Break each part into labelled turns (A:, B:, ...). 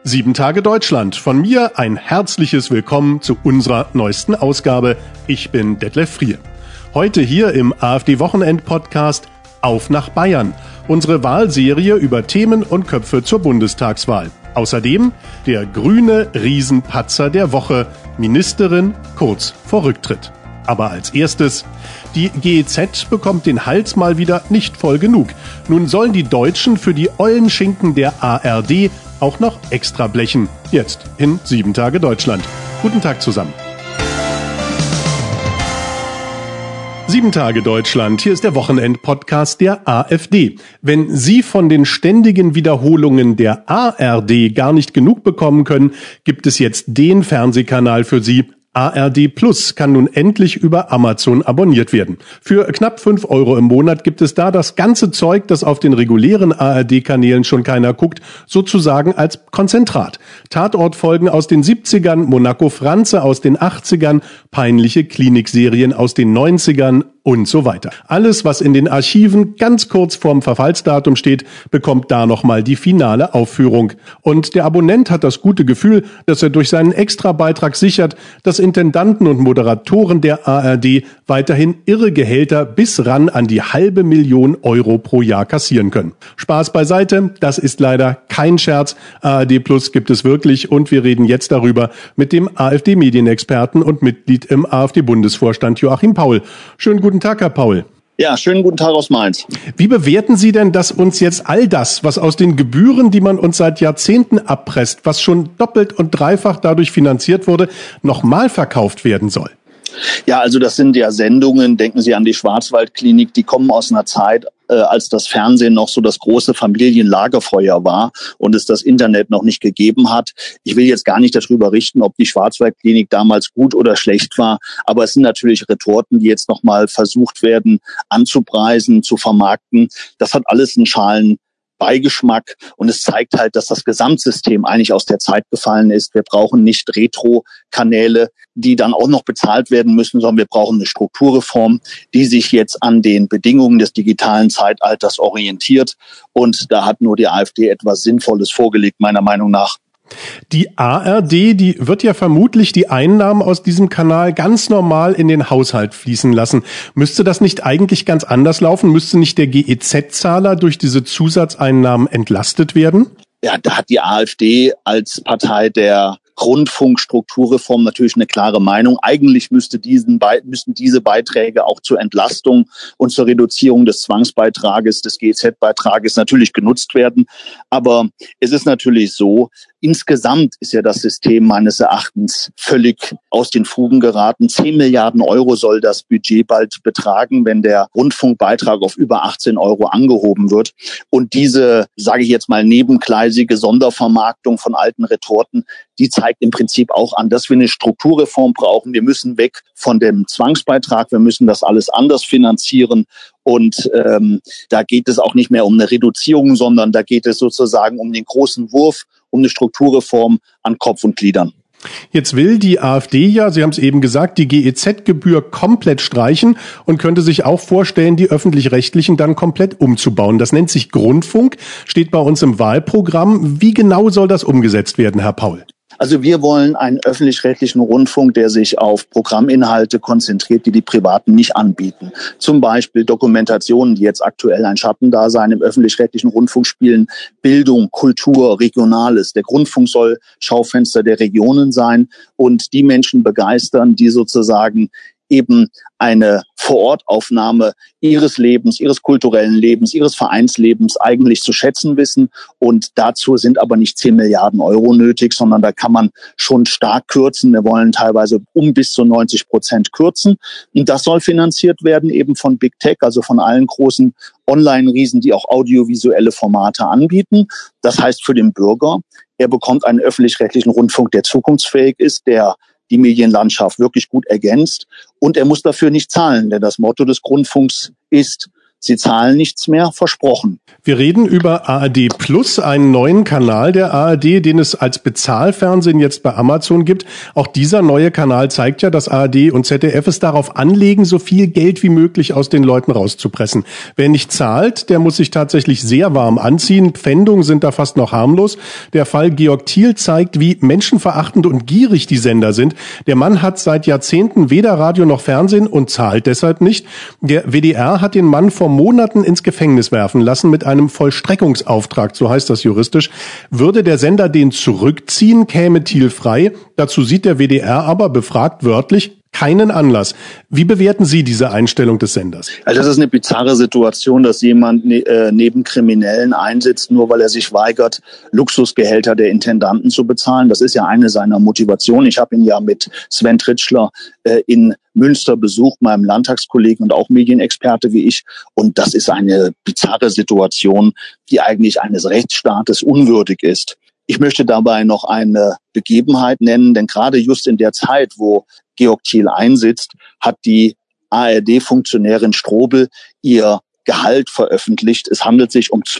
A: 7 Tage Deutschland. Von mir ein herzliches Willkommen zu unserer neuesten Ausgabe. Ich bin Detlef Frier. Heute hier im AfD-Wochenend-Podcast Auf nach Bayern. Unsere Wahlserie über Themen und Köpfe zur Bundestagswahl. Außerdem der grüne Riesenpatzer der Woche. Ministerin kurz vor Rücktritt. Aber als erstes, die GEZ bekommt den Hals mal wieder nicht voll genug. Nun sollen die Deutschen für die Eulenschinken der ARD auch noch extra blechen. Jetzt in 7 Tage Deutschland. Guten Tag zusammen. 7 Tage Deutschland, hier ist der Wochenend-Podcast der AfD. Wenn Sie von den ständigen Wiederholungen der ARD gar nicht genug bekommen können, gibt es jetzt den Fernsehkanal für Sie. ARD Plus kann nun endlich über Amazon abonniert werden. Für knapp 5 € im Monat gibt es da das ganze Zeug, das auf den regulären ARD-Kanälen schon keiner guckt, sozusagen als Konzentrat. Tatortfolgen aus den 70ern, Monaco Franze aus den 80ern, peinliche Klinikserien aus den 90ern und so weiter. Alles, was in den Archiven ganz kurz vorm Verfallsdatum steht, bekommt da nochmal die finale Aufführung. Und der Abonnent hat das gute Gefühl, dass er durch seinen Extrabeitrag sichert, dass Intendanten und Moderatoren der ARD weiterhin irre Gehälter bis ran an die 500.000 € pro Jahr kassieren können. Spaß beiseite, das ist leider kein Scherz. ARD Plus gibt es wirklich und wir reden jetzt darüber mit dem AfD-Medienexperten und Mitglied im AfD-Bundesvorstand Joachim Paul. Schönen guten Tag, Herr Paul.
B: Ja, schönen guten Tag aus Mainz.
A: Wie bewerten Sie denn, dass uns jetzt all das, was aus den Gebühren, die man uns seit Jahrzehnten abpresst, was schon doppelt und dreifach dadurch finanziert wurde, nochmal verkauft werden soll?
B: Ja, also das sind ja Sendungen, denken Sie an die Schwarzwaldklinik, die kommen aus einer Zeit, als das Fernsehen noch so das große Familienlagerfeuer war und es das Internet noch nicht gegeben hat. Ich will jetzt gar nicht darüber richten, ob die Schwarzwaldklinik damals gut oder schlecht war, aber es sind natürlich Retorten, die jetzt nochmal versucht werden anzupreisen, zu vermarkten. Das hat alles einen schalen Beigeschmack und es zeigt halt, dass das Gesamtsystem eigentlich aus der Zeit gefallen ist. Wir brauchen nicht Retro-Kanäle, die dann auch noch bezahlt werden müssen, sondern wir brauchen eine Strukturreform, die sich jetzt an den Bedingungen des digitalen Zeitalters orientiert. Und da hat nur die AfD etwas Sinnvolles vorgelegt, meiner Meinung nach.
A: Die ARD, die wird ja vermutlich die Einnahmen aus diesem Kanal ganz normal in den Haushalt fließen lassen. Müsste das nicht eigentlich ganz anders laufen? Müsste nicht der GEZ-Zahler durch diese Zusatzeinnahmen entlastet werden?
B: Ja, da hat die AfD als Partei der Rundfunkstrukturreform natürlich eine klare Meinung. Eigentlich müssten diese Beiträge auch zur Entlastung und zur Reduzierung des Zwangsbeitrages, des GEZ-Beitrages natürlich genutzt werden. Aber es ist natürlich so, insgesamt ist ja das System meines Erachtens völlig aus den Fugen geraten. 10 Milliarden € soll das Budget bald betragen, wenn der Rundfunkbeitrag auf über 18 € angehoben wird. Und diese, sage ich jetzt mal, nebenkleisige Sondervermarktung von alten Retorten, die zeigt im Prinzip auch an, dass wir eine Strukturreform brauchen. Wir müssen weg von dem Zwangsbeitrag. Wir müssen das alles anders finanzieren. Und da geht es auch nicht mehr um eine Reduzierung, sondern da geht es sozusagen um den großen Wurf, um eine Strukturreform an Kopf und Gliedern.
A: Jetzt will die AfD ja, Sie haben es eben gesagt, die GEZ-Gebühr komplett streichen und könnte sich auch vorstellen, die Öffentlich-Rechtlichen dann komplett umzubauen. Das nennt sich Grundfunk, steht bei uns im Wahlprogramm. Wie genau soll das umgesetzt werden, Herr Paul?
B: Also wir wollen einen öffentlich-rechtlichen Rundfunk, der sich auf Programminhalte konzentriert, die die Privaten nicht anbieten. Zum Beispiel Dokumentationen, die jetzt aktuell ein Schattendasein im öffentlich-rechtlichen Rundfunk spielen, Bildung, Kultur, Regionales. Der Rundfunk soll Schaufenster der Regionen sein und die Menschen begeistern, die sozusagen eben eine Vorortaufnahme ihres Lebens, ihres kulturellen Lebens, ihres Vereinslebens eigentlich zu schätzen wissen. Und dazu sind aber nicht 10 Milliarden € nötig, sondern da kann man schon stark kürzen. Wir wollen teilweise bis zu 90% kürzen. Und das soll finanziert werden eben von Big Tech, also von allen großen Online-Riesen, die auch audiovisuelle Formate anbieten. Das heißt für den Bürger, er bekommt einen öffentlich-rechtlichen Rundfunk, der zukunftsfähig ist, der die Medienlandschaft wirklich gut ergänzt. Und er muss dafür nicht zahlen, denn das Motto des Rundfunks ist, Sie zahlen nichts mehr, versprochen.
A: Wir reden über ARD Plus, einen neuen Kanal der ARD, den es als Bezahlfernsehen jetzt bei Amazon gibt. Auch dieser neue Kanal zeigt ja, dass ARD und ZDF es darauf anlegen, so viel Geld wie möglich aus den Leuten rauszupressen. Wer nicht zahlt, der muss sich tatsächlich sehr warm anziehen. Pfändungen sind da fast noch harmlos. Der Fall Georg Thiel zeigt, wie menschenverachtend und gierig die Sender sind. Der Mann hat seit Jahrzehnten weder Radio noch Fernsehen und zahlt deshalb nicht. Der WDR hat den Mann vor Monaten ins Gefängnis werfen lassen mit einem Vollstreckungsauftrag, so heißt das juristisch. Würde der Sender den zurückziehen, käme Thiel frei. Dazu sieht der WDR aber, befragt wörtlich, keinen Anlass. Wie bewerten Sie diese Einstellung des Senders?
B: Also das ist eine bizarre Situation, dass jemand neben Kriminellen einsitzt, nur weil er sich weigert, Luxusgehälter der Intendanten zu bezahlen. Das ist ja eine seiner Motivationen. Ich habe ihn ja mit Sven Tritschler in Münster besucht, meinem Landtagskollegen und auch Medienexperte wie ich. Und das ist eine bizarre Situation, die eigentlich eines Rechtsstaates unwürdig ist. Ich möchte dabei noch eine Begebenheit nennen, denn gerade just in der Zeit, wo Georg Thiel einsitzt, hat die ARD-Funktionärin Strobel ihr Gehalt veröffentlicht. Es handelt sich um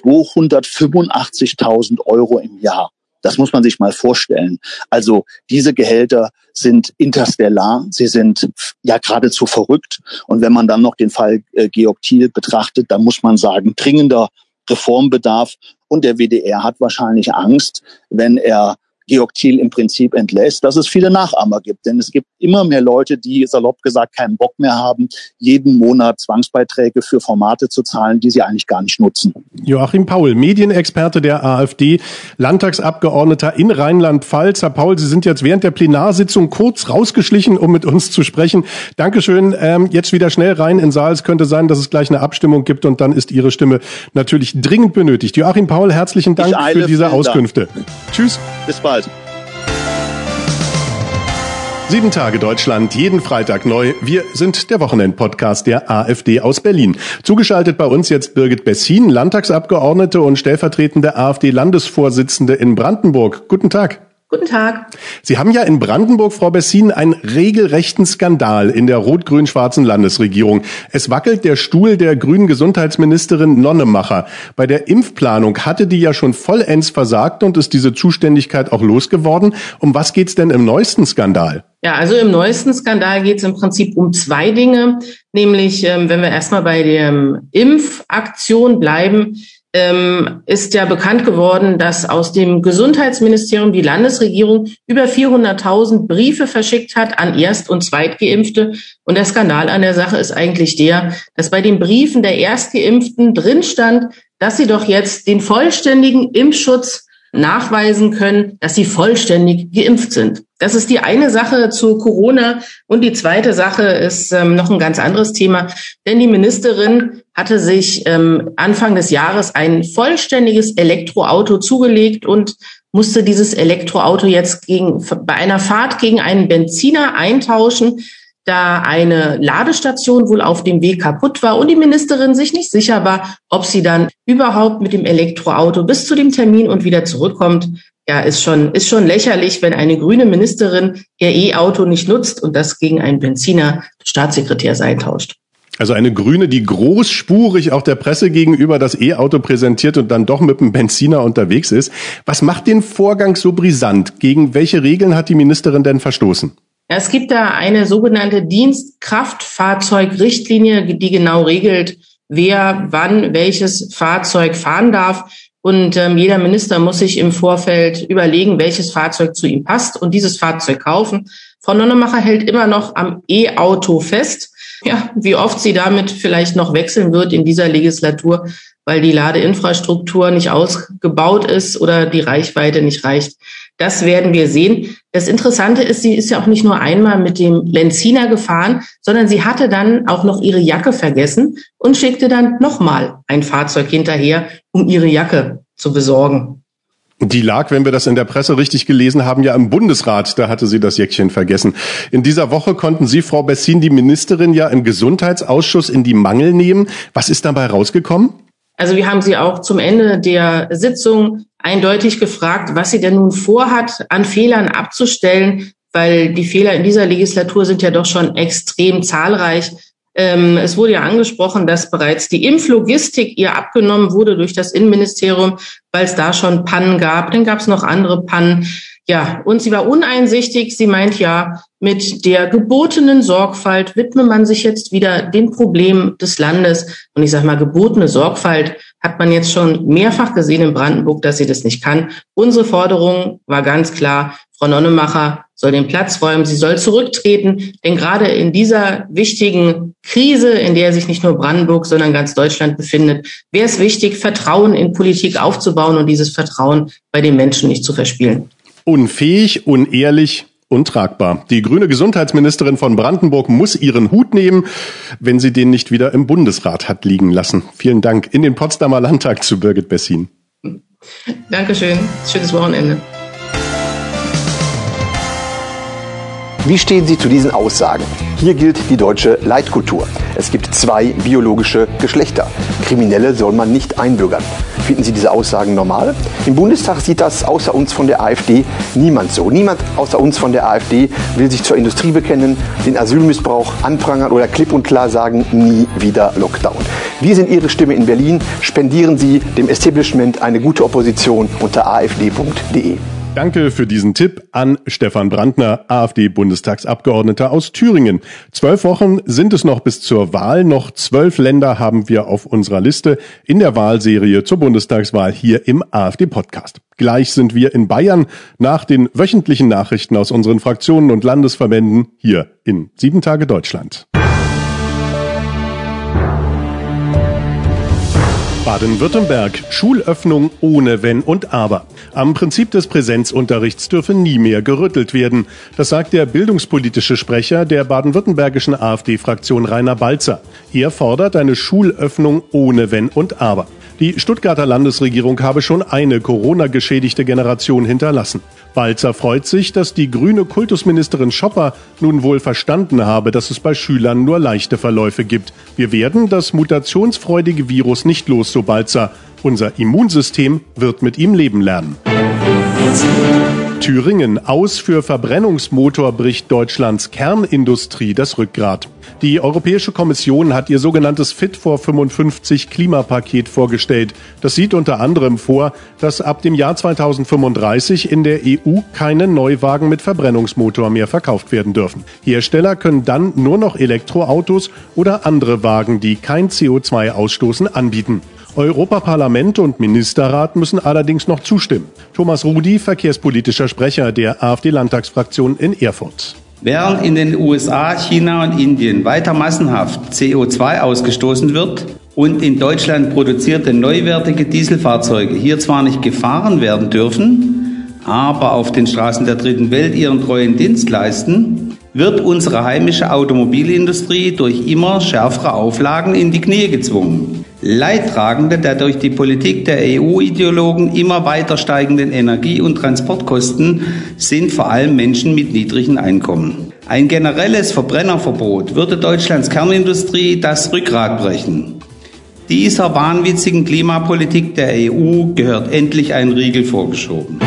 B: 285.000 € im Jahr. Das muss man sich mal vorstellen. Also diese Gehälter sind interstellar, sie sind ja geradezu verrückt. Und wenn man dann noch den Fall Georg Thiel betrachtet, dann muss man sagen, dringender Reformbedarf. Und der WDR hat wahrscheinlich Angst, wenn er Georg Thiel im Prinzip entlässt, dass es viele Nachahmer gibt. Denn es gibt immer mehr Leute, die salopp gesagt keinen Bock mehr haben, jeden Monat Zwangsbeiträge für Formate zu zahlen, die sie eigentlich gar nicht nutzen.
A: Joachim Paul, Medienexperte der AfD, Landtagsabgeordneter in Rheinland-Pfalz. Herr Paul, Sie sind jetzt während der Plenarsitzung kurz rausgeschlichen, um mit uns zu sprechen. Dankeschön. Jetzt wieder schnell rein in den Saal. Es könnte sein, dass es gleich eine Abstimmung gibt und dann ist Ihre Stimme natürlich dringend benötigt. Joachim Paul, herzlichen Dank für diese Auskünfte. Tschüss.
B: Bis bald.
A: 7 Tage Deutschland, jeden Freitag neu. Wir sind der Wochenend-Podcast der AfD aus Berlin. Zugeschaltet bei uns jetzt Birgit Bessin, Landtagsabgeordnete und stellvertretende AfD-Landesvorsitzende in Brandenburg. Guten Tag.
C: Guten Tag.
A: Sie haben ja in Brandenburg, Frau Bessin, einen regelrechten Skandal in der rot-grün-schwarzen Landesregierung. Es wackelt der Stuhl der grünen Gesundheitsministerin Nonnemacher. Bei der Impfplanung hatte die ja schon vollends versagt und ist diese Zuständigkeit auch losgeworden. Um was geht's denn im neuesten Skandal?
C: Ja, also im neuesten Skandal geht es im Prinzip um 2 Dinge. Nämlich, wenn wir erstmal bei der Impfaktion bleiben, ist ja bekannt geworden, dass aus dem Gesundheitsministerium die Landesregierung über 400.000 Briefe verschickt hat an Erst- und Zweitgeimpfte. Und der Skandal an der Sache ist eigentlich der, dass bei den Briefen der Erstgeimpften drin stand, dass sie doch jetzt den vollständigen Impfschutz nachweisen können, dass sie vollständig geimpft sind. Das ist die eine Sache zu Corona. Und die zweite Sache ist noch ein ganz anderes Thema. Denn die Ministerin hatte sich Anfang des Jahres ein vollständiges Elektroauto zugelegt und musste dieses Elektroauto jetzt bei einer Fahrt gegen einen Benziner eintauschen, da eine Ladestation wohl auf dem Weg kaputt war und die Ministerin sich nicht sicher war, ob sie dann überhaupt mit dem Elektroauto bis zu dem Termin und wieder zurückkommt. Ja, ist schon lächerlich, wenn eine grüne Ministerin ihr E-Auto nicht nutzt und das gegen einen Benziner des Staatssekretärs eintauscht.
A: Also eine Grüne, die großspurig auch der Presse gegenüber das E-Auto präsentiert und dann doch mit einem Benziner unterwegs ist. Was macht den Vorgang so brisant? Gegen welche Regeln hat die Ministerin denn verstoßen?
C: Es gibt da eine sogenannte Dienstkraftfahrzeugrichtlinie, die genau regelt, wer wann welches Fahrzeug fahren darf. Und jeder Minister muss sich im Vorfeld überlegen, welches Fahrzeug zu ihm passt und dieses Fahrzeug kaufen. Frau Nonnemacher hält immer noch am E-Auto fest. Ja, wie oft sie damit vielleicht noch wechseln wird in dieser Legislatur, weil die Ladeinfrastruktur nicht ausgebaut ist oder die Reichweite nicht reicht. Das werden wir sehen. Das Interessante ist, sie ist ja auch nicht nur einmal mit dem Benziner gefahren, sondern sie hatte dann auch noch ihre Jacke vergessen und schickte dann nochmal ein Fahrzeug hinterher, um ihre Jacke zu besorgen.
A: Die lag, wenn wir das in der Presse richtig gelesen haben, ja im Bundesrat. Da hatte sie das Jäckchen vergessen. In dieser Woche konnten Sie, Frau Bessin, die Ministerin ja im Gesundheitsausschuss in die Mangel nehmen. Was ist dabei rausgekommen?
C: Also wir haben sie auch zum Ende der Sitzung eindeutig gefragt, was sie denn nun vorhat, an Fehlern abzustellen, weil die Fehler in dieser Legislatur sind ja doch schon extrem zahlreich. Es wurde ja angesprochen, dass bereits die Impflogistik ihr abgenommen wurde durch das Innenministerium, weil es da schon Pannen gab. Dann gab es noch andere Pannen. Ja, und sie war uneinsichtig. Sie meint ja, mit der gebotenen Sorgfalt widme man sich jetzt wieder dem Problem des Landes. Und ich sage mal, gebotene Sorgfalt hat man jetzt schon mehrfach gesehen in Brandenburg, dass sie das nicht kann. Unsere Forderung war ganz klar, Frau Nonnemacher soll den Platz räumen, sie soll zurücktreten. Denn gerade in dieser wichtigen Krise, in der sich nicht nur Brandenburg, sondern ganz Deutschland befindet, wäre es wichtig, Vertrauen in Politik aufzubauen und dieses Vertrauen bei den Menschen nicht zu verspielen.
A: Unfähig, unehrlich, untragbar. Die grüne Gesundheitsministerin von Brandenburg muss ihren Hut nehmen, wenn sie den nicht wieder im Bundesrat hat liegen lassen. Vielen Dank. In den Potsdamer Landtag zu Birgit Bessin.
C: Dankeschön. Schönes Wochenende.
D: Wie stehen Sie zu diesen Aussagen? Hier gilt die deutsche Leitkultur. Es gibt 2 biologische Geschlechter. Kriminelle soll man nicht einbürgern. Finden Sie diese Aussagen normal? Im Bundestag sieht das außer uns von der AfD niemand so. Niemand außer uns von der AfD will sich zur Industrie bekennen, den Asylmissbrauch anprangern oder klipp und klar sagen, nie wieder Lockdown. Wir sind Ihre Stimme in Berlin. Spendieren Sie dem Establishment eine gute Opposition unter afd.de.
A: Danke für diesen Tipp an Stefan Brandner, AfD-Bundestagsabgeordneter aus Thüringen. 12 Wochen sind es noch bis zur Wahl. Noch 12 Länder haben wir auf unserer Liste in der Wahlserie zur Bundestagswahl hier im AfD-Podcast. Gleich sind wir in Bayern nach den wöchentlichen Nachrichten aus unseren Fraktionen und Landesverbänden hier in 7 Tage Deutschland. Baden-Württemberg, Schulöffnung ohne Wenn und Aber. Am Prinzip des Präsenzunterrichts dürfe nie mehr gerüttelt werden. Das sagt der bildungspolitische Sprecher der baden-württembergischen AfD-Fraktion Rainer Balzer. Er fordert eine Schulöffnung ohne Wenn und Aber. Die Stuttgarter Landesregierung habe schon eine Corona-geschädigte Generation hinterlassen. Balzer freut sich, dass die grüne Kultusministerin Schopper nun wohl verstanden habe, dass es bei Schülern nur leichte Verläufe gibt. Wir werden das mutationsfreudige Virus nicht los, so Balzer. Unser Immunsystem wird mit ihm leben lernen. Thüringen. Aus für Verbrennungsmotor bricht Deutschlands Kernindustrie das Rückgrat. Die Europäische Kommission hat ihr sogenanntes Fit for 55 Klimapaket vorgestellt. Das sieht unter anderem vor, dass ab dem Jahr 2035 in der EU keine Neuwagen mit Verbrennungsmotor mehr verkauft werden dürfen. Hersteller können dann nur noch Elektroautos oder andere Wagen, die kein CO2 ausstoßen, anbieten. Europaparlament und Ministerrat müssen allerdings noch zustimmen. Thomas Rudi, verkehrspolitischer Sprecher der AfD-Landtagsfraktion in Erfurt.
E: Während in den USA, China und Indien weiter massenhaft CO2 ausgestoßen wird und in Deutschland produzierte neuwertige Dieselfahrzeuge hier zwar nicht gefahren werden dürfen, aber auf den Straßen der Dritten Welt ihren treuen Dienst leisten, wird unsere heimische Automobilindustrie durch immer schärfere Auflagen in die Knie gezwungen. Leidtragende der durch die Politik der EU-Ideologen immer weiter steigenden Energie- und Transportkosten sind vor allem Menschen mit niedrigen Einkommen. Ein generelles Verbrennerverbot würde Deutschlands Kernindustrie das Rückgrat brechen. Dieser wahnwitzigen Klimapolitik der EU gehört endlich ein Riegel vorgeschoben.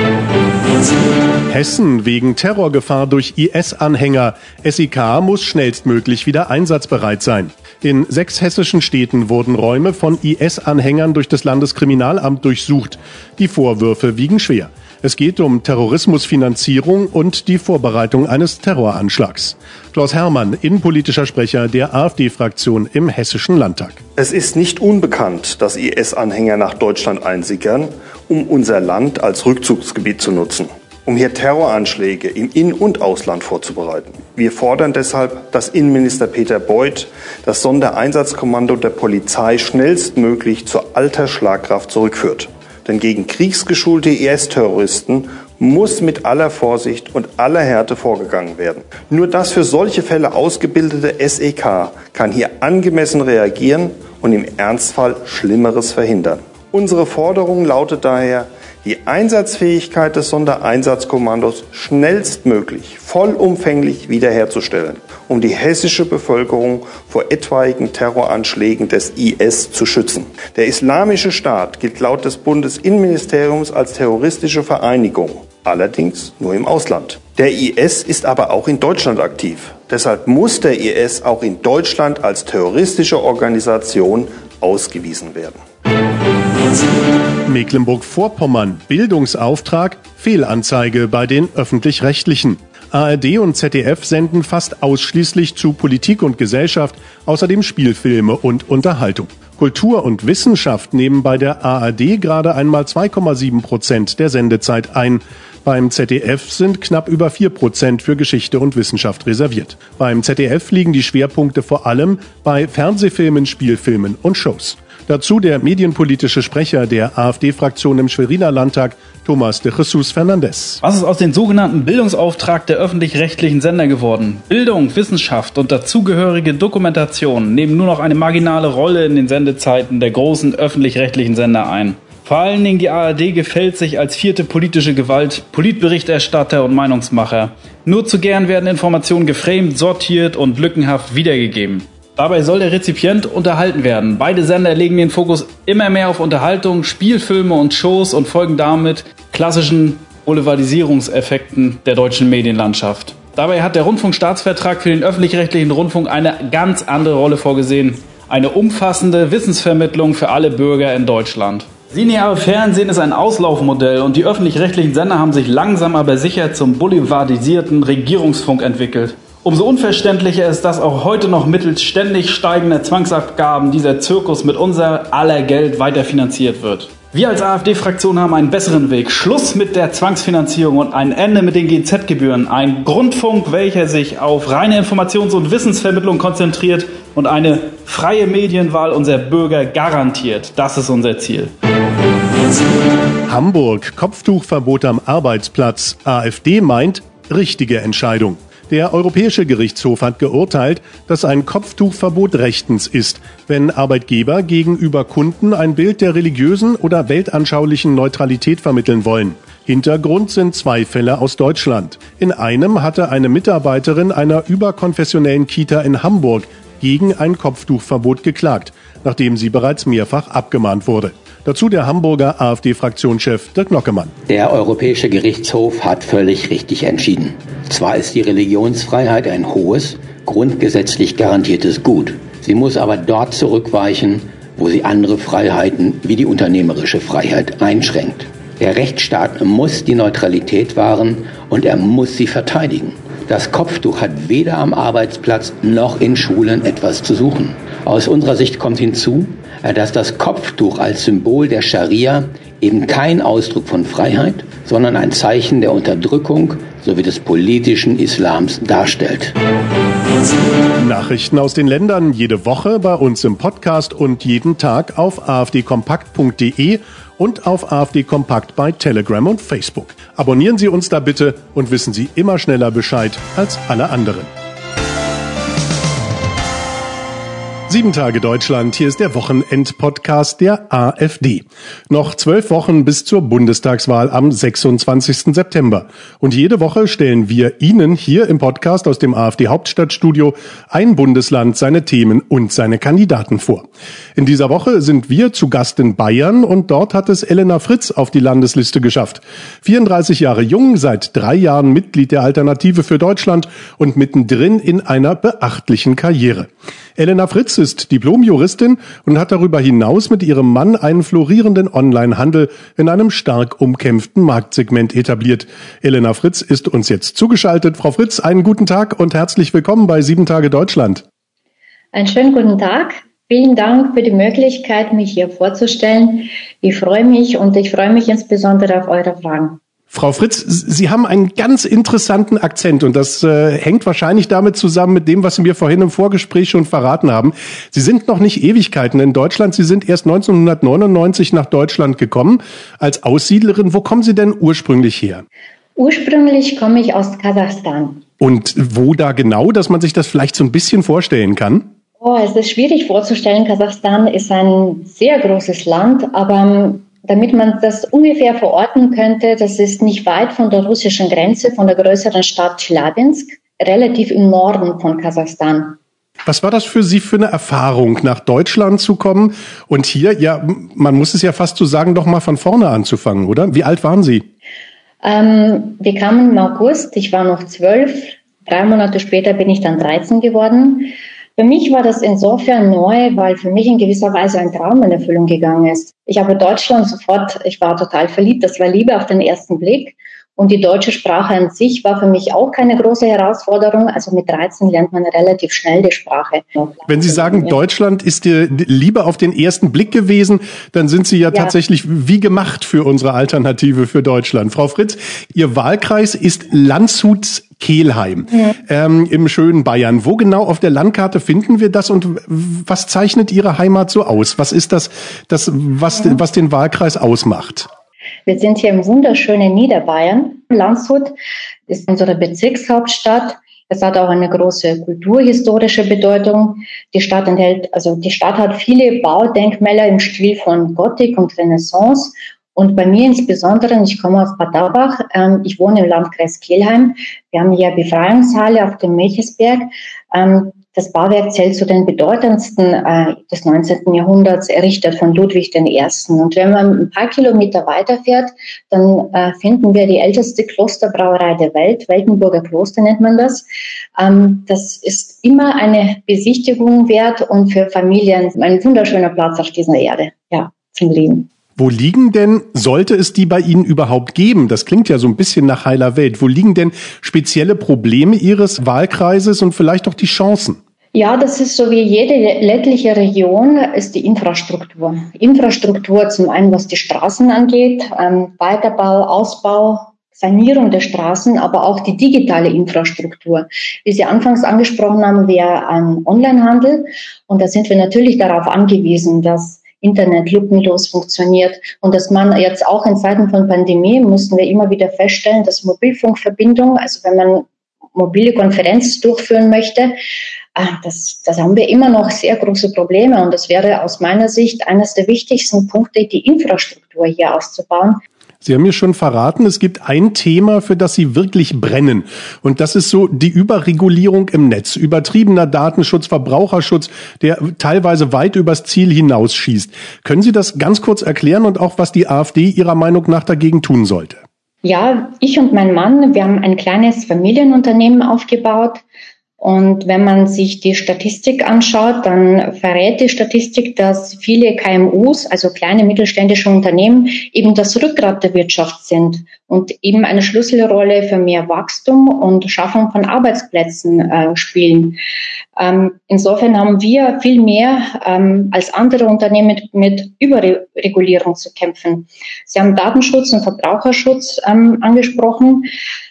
A: Hessen wegen Terrorgefahr durch IS-Anhänger. SEK muss schnellstmöglich wieder einsatzbereit sein. In 6 hessischen Städten wurden Räume von IS-Anhängern durch das Landeskriminalamt durchsucht. Die Vorwürfe wiegen schwer. Es geht um Terrorismusfinanzierung und die Vorbereitung eines Terroranschlags. Klaus Herrmann, innenpolitischer Sprecher der AfD-Fraktion im Hessischen Landtag.
F: Es ist nicht unbekannt, dass IS-Anhänger nach Deutschland einsickern, um unser Land als Rückzugsgebiet zu nutzen, um hier Terroranschläge im In- und Ausland vorzubereiten. Wir fordern deshalb, dass Innenminister Peter Beuth das Sondereinsatzkommando der Polizei schnellstmöglich zur alter Schlagkraft zurückführt. Denn gegen kriegsgeschulte IS-Terroristen muss mit aller Vorsicht und aller Härte vorgegangen werden. Nur das für solche Fälle ausgebildete SEK kann hier angemessen reagieren und im Ernstfall Schlimmeres verhindern. Unsere Forderung lautet daher, die Einsatzfähigkeit des Sondereinsatzkommandos schnellstmöglich, vollumfänglich wiederherzustellen, um die hessische Bevölkerung vor etwaigen Terroranschlägen des IS zu schützen. Der Islamische Staat gilt laut des Bundesinnenministeriums als terroristische Vereinigung, allerdings nur im Ausland. Der IS ist aber auch in Deutschland aktiv. Deshalb muss der IS auch in Deutschland als terroristische Organisation ausgewiesen werden.
A: Mecklenburg-Vorpommern, Bildungsauftrag, Fehlanzeige bei den Öffentlich-Rechtlichen. ARD und ZDF senden fast ausschließlich zu Politik und Gesellschaft, außerdem Spielfilme und Unterhaltung. Kultur und Wissenschaft nehmen bei der ARD gerade einmal 2,7% der Sendezeit ein. Beim ZDF sind knapp über 4% für Geschichte und Wissenschaft reserviert. Beim ZDF liegen die Schwerpunkte vor allem bei Fernsehfilmen, Spielfilmen und Shows. Dazu der medienpolitische Sprecher der AfD-Fraktion im Schweriner Landtag, Tomás de Jesús Fernández.
G: Was ist aus dem sogenannten Bildungsauftrag der öffentlich-rechtlichen Sender geworden? Bildung, Wissenschaft und dazugehörige Dokumentation nehmen nur noch eine marginale Rolle in den Sendezeiten der großen öffentlich-rechtlichen Sender ein. Vor allen Dingen die ARD gefällt sich als vierte politische Gewalt, Politberichterstatter und Meinungsmacher. Nur zu gern werden Informationen geframed, sortiert und lückenhaft wiedergegeben. Dabei soll der Rezipient unterhalten werden. Beide Sender legen den Fokus immer mehr auf Unterhaltung, Spielfilme und Shows und folgen damit klassischen Boulevardisierungseffekten der deutschen Medienlandschaft. Dabei hat der Rundfunkstaatsvertrag für den öffentlich-rechtlichen Rundfunk eine ganz andere Rolle vorgesehen. Eine umfassende Wissensvermittlung für alle Bürger in Deutschland. Lineare Fernsehen ist ein Auslaufmodell und die öffentlich-rechtlichen Sender haben sich langsam aber sicher zum boulevardisierten Regierungsfunk entwickelt. Umso unverständlicher ist, dass auch heute noch mittels ständig steigender Zwangsabgaben dieser Zirkus mit unser aller Geld weiterfinanziert wird. Wir als AfD-Fraktion haben einen besseren Weg. Schluss mit der Zwangsfinanzierung und ein Ende mit den GZ-Gebühren. Ein Grundfunk, welcher sich auf reine Informations- und Wissensvermittlung konzentriert und eine freie Medienwahl unserer Bürger garantiert. Das ist unser Ziel.
A: Hamburg, Kopftuchverbot am Arbeitsplatz. AfD meint, richtige Entscheidung. Der Europäische Gerichtshof hat geurteilt, dass ein Kopftuchverbot rechtens ist, wenn Arbeitgeber gegenüber Kunden ein Bild der religiösen oder weltanschaulichen Neutralität vermitteln wollen. Hintergrund sind 2 Fälle aus Deutschland. In einem hatte eine Mitarbeiterin einer überkonfessionellen Kita in Hamburg gegen ein Kopftuchverbot geklagt, nachdem sie bereits mehrfach abgemahnt wurde. Dazu der Hamburger AfD-Fraktionschef Dirk Nockemann.
H: Der Europäische Gerichtshof hat völlig richtig entschieden. Zwar ist die Religionsfreiheit ein hohes, grundgesetzlich garantiertes Gut. Sie muss aber dort zurückweichen, wo sie andere Freiheiten wie die unternehmerische Freiheit einschränkt. Der Rechtsstaat muss die Neutralität wahren und er muss sie verteidigen. Das Kopftuch hat weder am Arbeitsplatz noch in Schulen etwas zu suchen. Aus unserer Sicht kommt hinzu, dass das Kopftuch als Symbol der Scharia eben kein Ausdruck von Freiheit, sondern ein Zeichen der Unterdrückung sowie des politischen Islams darstellt.
A: Nachrichten aus den Ländern jede Woche bei uns im Podcast und jeden Tag auf afdkompakt.de und auf AfD Kompakt bei Telegram und Facebook. Abonnieren Sie uns da bitte und wissen Sie immer schneller Bescheid als alle anderen. 7 Tage Deutschland, hier ist der Wochenend-Podcast der AfD. Noch 12 Wochen bis zur Bundestagswahl am 26. September. Und jede Woche stellen wir Ihnen hier im Podcast aus dem AfD-Hauptstadtstudio ein Bundesland, seine Themen und seine Kandidaten vor. In dieser Woche sind wir zu Gast in Bayern und dort hat es Elena Fritz auf die Landesliste geschafft. 34 Jahre jung, seit 3 Jahren Mitglied der Alternative für Deutschland und mittendrin in einer beachtlichen Karriere. Elena Fritz ist Diplom-Juristin und hat darüber hinaus mit ihrem Mann einen florierenden Onlinehandel in einem stark umkämpften Marktsegment etabliert. Elena Fritz ist uns jetzt zugeschaltet. Frau Fritz, einen guten Tag und herzlich willkommen bei 7 Tage Deutschland.
I: Einen schönen guten Tag. Vielen Dank für die Möglichkeit, mich hier vorzustellen. Ich freue mich insbesondere auf eure Fragen.
A: Frau Fritz, Sie haben einen ganz interessanten Akzent und das hängt wahrscheinlich damit zusammen mit dem, was Sie mir vorhin im Vorgespräch schon verraten haben. Sie sind noch nicht Ewigkeiten in Deutschland. Sie sind erst 1999 nach Deutschland gekommen als Aussiedlerin. Wo kommen Sie denn ursprünglich her?
I: Ursprünglich komme ich aus Kasachstan.
A: Und wo da genau, dass man sich das vielleicht so ein bisschen vorstellen kann?
I: Es ist schwierig vorzustellen. Kasachstan ist ein sehr großes Land, aber damit man das ungefähr verorten könnte, das ist nicht weit von der russischen Grenze, von der größeren Stadt Chelyabinsk, relativ im Norden von Kasachstan.
A: Was war das für Sie für eine Erfahrung, nach Deutschland zu kommen und hier, ja, man muss es ja fast so sagen, doch mal von vorne anzufangen, oder? Wie alt waren Sie?
I: Wir kamen im August, ich war noch 12, 3 Monate später bin ich dann 13 geworden. Für mich war das insofern neu, weil für mich in gewisser Weise ein Traum in Erfüllung gegangen ist. Ich habe Deutschland sofort, ich war total verliebt, das war Liebe auf den ersten Blick. Und die deutsche Sprache an sich war für mich auch keine große Herausforderung. Also mit 13 lernt man relativ schnell die Sprache.
A: Wenn Sie sagen, Deutschland ist die Liebe auf den ersten Blick gewesen, dann sind Sie ja tatsächlich wie gemacht für unsere Alternative für Deutschland. Frau Fritz, Ihr Wahlkreis ist Landshut-Kehlheim im schönen Bayern. Wo genau auf der Landkarte finden wir das und was zeichnet Ihre Heimat so aus? Was ist das was den Wahlkreis ausmacht?
I: Wir sind hier im wunderschönen Niederbayern. Landshut ist unsere Bezirkshauptstadt. Es hat auch eine große kulturhistorische Bedeutung. Die Stadt hat viele Baudenkmäler im Stil von Gotik und Renaissance. Und bei mir insbesondere, ich komme aus Bad Aubach, ich wohne im Landkreis Kehlheim. Wir haben hier Befreiungshalle auf dem Melchesberg. Das Bauwerk zählt zu den bedeutendsten des 19. Jahrhunderts, errichtet von Ludwig I. Und wenn man ein paar Kilometer weiterfährt, dann finden wir die älteste Klosterbrauerei der Welt, Weltenburger Kloster nennt man das. Das ist immer eine Besichtigung wert und für Familien ein wunderschöner Platz auf dieser Erde, zum Leben.
A: Wo liegen denn, sollte es die bei Ihnen überhaupt geben, das klingt ja so ein bisschen nach heiler Welt, wo liegen denn spezielle Probleme Ihres Wahlkreises und vielleicht auch die Chancen?
I: Ja, das ist so wie jede ländliche Region, ist die Infrastruktur. Infrastruktur zum einen, was die Straßen angeht, Weiterbau, Ausbau, Sanierung der Straßen, aber auch die digitale Infrastruktur. Wie Sie anfangs angesprochen haben, wäre ein Onlinehandel und da sind wir natürlich darauf angewiesen, dass Internet lückenlos funktioniert und dass man jetzt auch in Zeiten von Pandemie mussten wir immer wieder feststellen, dass Mobilfunkverbindung, also wenn man mobile Konferenz durchführen möchte, das haben wir immer noch sehr große Probleme und das wäre aus meiner Sicht eines der wichtigsten Punkte, die Infrastruktur hier auszubauen.
A: Sie haben mir schon verraten, es gibt ein Thema, für das Sie wirklich brennen. Und das ist so die Überregulierung im Netz. Übertriebener Datenschutz, Verbraucherschutz, der teilweise weit übers Ziel hinausschießt. Können Sie das ganz kurz erklären und auch, was die AfD Ihrer Meinung nach dagegen tun sollte?
I: Ja, ich und mein Mann, wir haben ein kleines Familienunternehmen aufgebaut. Und wenn man sich die Statistik anschaut, dann verrät die Statistik, dass viele KMUs, also kleine mittelständische Unternehmen, eben das Rückgrat der Wirtschaft sind und eben eine Schlüsselrolle für mehr Wachstum und Schaffung von Arbeitsplätzen spielen. Insofern haben wir viel mehr als andere Unternehmen mit Überregulierung zu kämpfen. Sie haben Datenschutz und Verbraucherschutz angesprochen.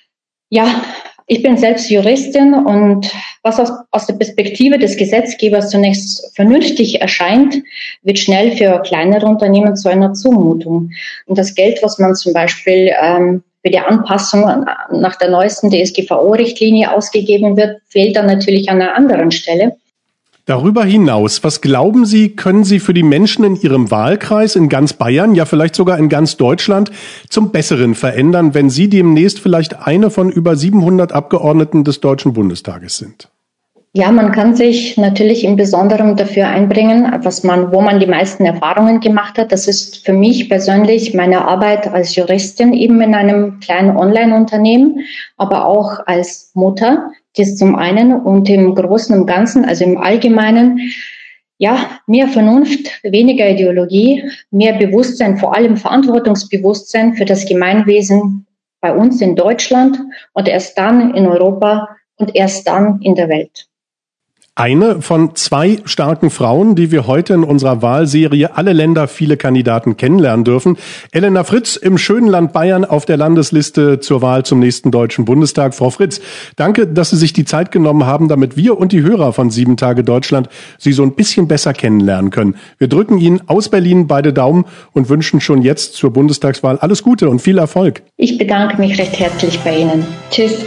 I: Ja, ich bin selbst Juristin und was aus der Perspektive des Gesetzgebers zunächst vernünftig erscheint, wird schnell für kleinere Unternehmen zu einer Zumutung. Und das Geld, was man zum Beispiel für die Anpassung nach der neuesten DSGVO-Richtlinie ausgegeben wird, fehlt dann natürlich an einer anderen Stelle.
A: Darüber hinaus, was glauben Sie, können Sie für die Menschen in Ihrem Wahlkreis in ganz Bayern, ja vielleicht sogar in ganz Deutschland, zum Besseren verändern, wenn Sie demnächst vielleicht eine von über 700 Abgeordneten des Deutschen Bundestages sind?
I: Ja, man kann sich natürlich im Besonderen dafür einbringen, wo man die meisten Erfahrungen gemacht hat. Das ist für mich persönlich meine Arbeit als Juristin eben in einem kleinen Online-Unternehmen, aber auch als Mutter. Das zum einen und im Großen und Ganzen, also im Allgemeinen, ja, mehr Vernunft, weniger Ideologie, mehr Bewusstsein, vor allem Verantwortungsbewusstsein für das Gemeinwesen bei uns in Deutschland und erst dann in Europa und erst dann in der Welt.
A: Eine von 2 starken Frauen, die wir heute in unserer Wahlserie Alle Länder, viele Kandidaten kennenlernen dürfen. Elena Fritz im schönen Land Bayern auf der Landesliste zur Wahl zum nächsten Deutschen Bundestag. Frau Fritz, danke, dass Sie sich die Zeit genommen haben, damit wir und die Hörer von 7 Tage Deutschland Sie so ein bisschen besser kennenlernen können. Wir drücken Ihnen aus Berlin beide Daumen und wünschen schon jetzt zur Bundestagswahl alles Gute und viel Erfolg.
I: Ich bedanke mich recht herzlich bei Ihnen. Tschüss.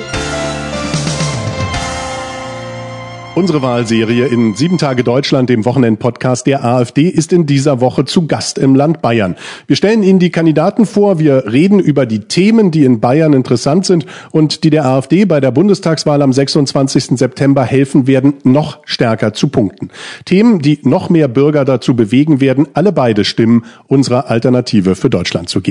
A: Unsere Wahlserie in 7 Tage Deutschland, dem Wochenend-Podcast der AfD, ist in dieser Woche zu Gast im Land Bayern. Wir stellen Ihnen die Kandidaten vor, wir reden über die Themen, die in Bayern interessant sind und die der AfD bei der Bundestagswahl am 26. September helfen werden, noch stärker zu punkten. Themen, die noch mehr Bürger dazu bewegen werden, alle beide Stimmen unserer Alternative für Deutschland zu geben.